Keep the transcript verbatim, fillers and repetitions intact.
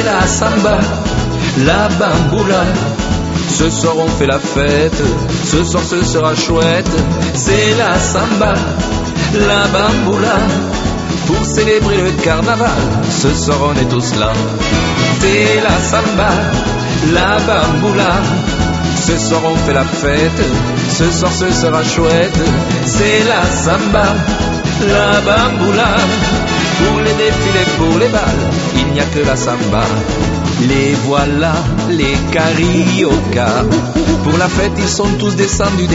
la samba, la bamboula. Ce soir on fait la fête, ce soir ce sera chouette. C'est la samba, la bamboula. Pour célébrer le carnaval, ce soir on est tous là. C'est la samba, la bamboula. Ce soir on fait la fête, ce soir ce sera chouette. C'est la samba, la bamboula. Pour les défilés, pour les balles, il n'y a que la samba. Les voilà, les carioca. Pour la fête ils sont tous descendus.